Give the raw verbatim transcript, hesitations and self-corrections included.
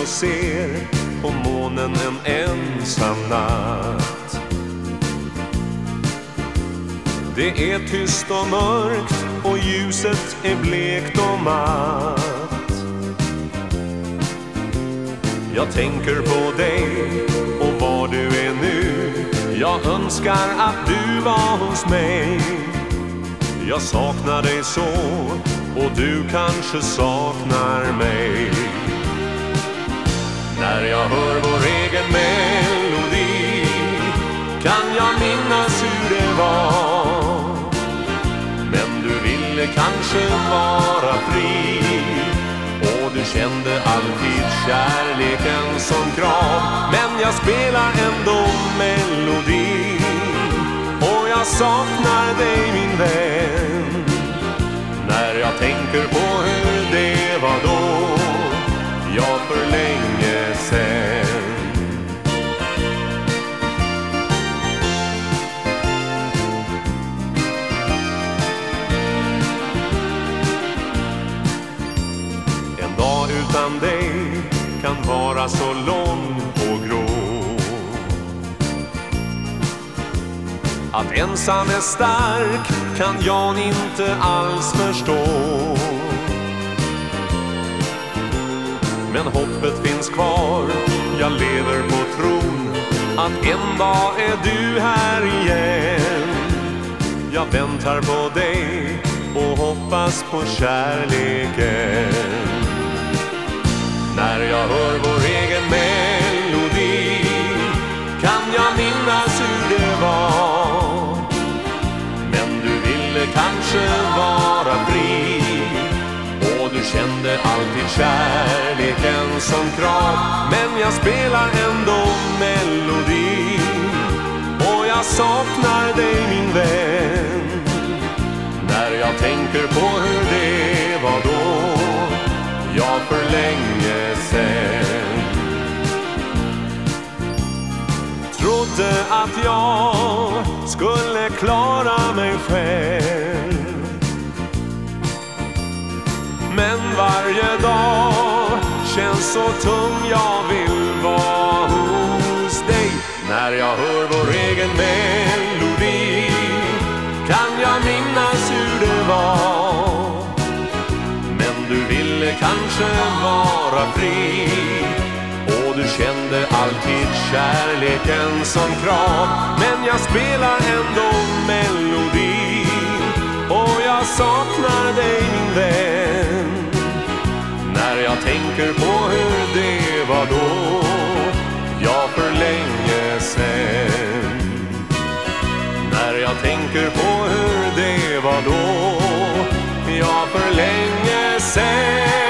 och ser på månen en ensam natt. Det är tyst och mörkt och ljuset är blekt och matt. Jag tänker på dig och var du är nu. Jag önskar att du var hos mig. Jag saknar dig så och du kanske saknar mig. När jag hör vår egen melodi kan jag minnas hur det var. Men du ville kanske vara fri och du kände alltid kärleken som krav. Men jag spelar ändå melodi och jag saknar dig min vän. När jag tänker på hur det var då, ja för länge sen. En dag utan dig kan vara så lång och grå. Att ensam är stark kan jag inte alls förstå. Men hoppet finns kvar, jag lever på tron att en dag är du här igen. Jag väntar på dig och hoppas på kärleken. När jag hör vår egen melodi kan jag minnas hur det var. Men du ville kanske vara fri och du kände alltid kärleken som krav. Men jag spelar ändå melodi och jag saknar dig min vän. När jag tänker på hur det var då, ja för länge sen. Trodde att jag skulle klara mig själv, men varje dag känns så tung. Jag vill vara hos dig. När jag hör vår egen melodi kan jag minnas hur det var. Men du ville kanske vara fri och du kände alltid kärleken som krav. Men jag spelar ändå melodi och jag saknar dig min vän. När jag tänker på hur det var då, ja för länge sen. När jag tänker på hur det var då, ja för länge sen.